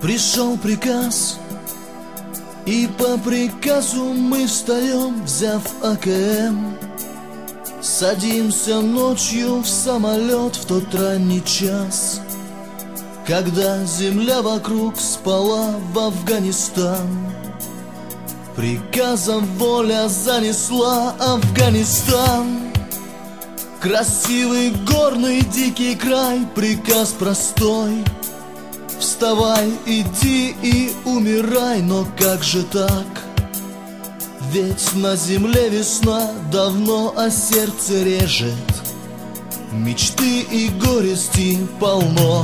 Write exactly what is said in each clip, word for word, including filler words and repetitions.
Пришел приказ, и по приказу мы встаем, взяв А К М. Садимся ночью в самолет в тот ранний час, когда земля вокруг спала в Афганистан. Приказом воля занесла Афганистан. Красивый горный дикий край, приказ простой: вставай, иди и умирай. Но как же так? Ведь на земле весна давно, а сердце режет. Мечты и горести полно.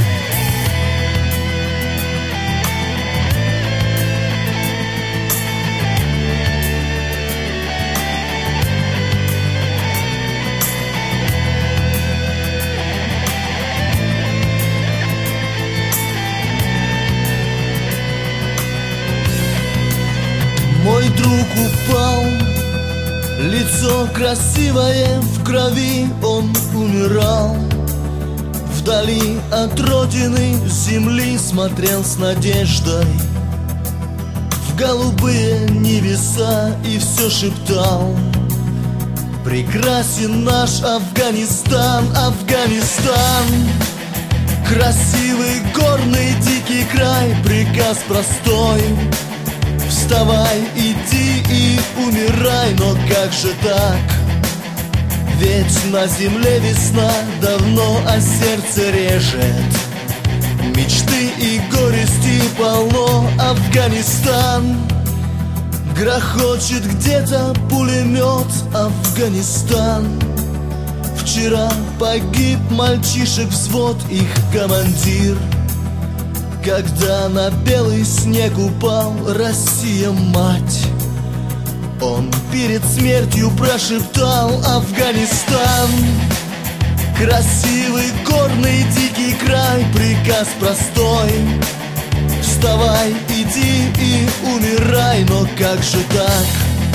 Мой друг упал, лицо красивое в крови, он умирал. Вдали от родины земли смотрел с надеждой в голубые небеса и все шептал: прекрасен наш Афганистан, Афганистан. Красивый горный дикий край, приказ простой: вставай, иди и умирай. Но как же так? Ведь на земле весна давно, а сердце режет. Мечты и горести полно. Афганистан. Грохочет где-то пулемет. Афганистан. Вчера погиб мальчишек взвод, их командир, когда на белый снег упал Россия, мать. Он перед смертью прошептал: Афганистан. Красивый горный дикий край, приказ простой: вставай, иди и умирай. Но как же так?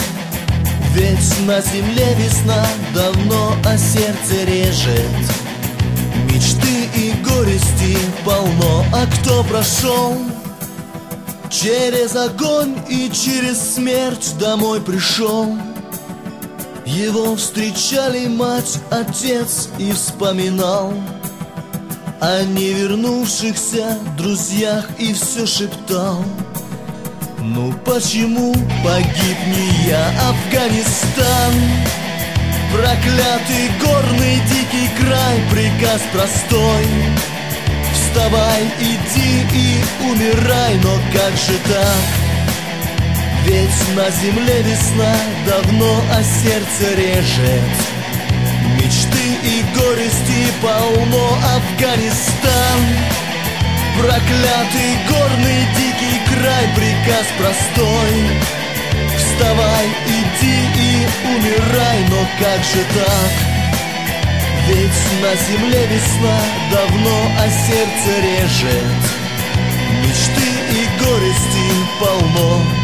Ведь на земле весна давно, а сердце режет. Мечты и горести полно. А кто прошел через огонь и через смерть домой пришел? Его встречали мать, отец и вспоминал о невернувшихся друзьях и все шептал: ну почему погиб не я? Афганистан. Проклятый горный дикий край, приказ простой: вставай, иди и умирай. Но как же так? Ведь на земле весна давно, а сердце режет. Мечты и горести полно. Афганистан. Проклятый горный дикий край, приказ простой: вставай, иди и умирай. Но как же так? Ведь на земле весна давно, а сердце режет. Мечты и горести полно.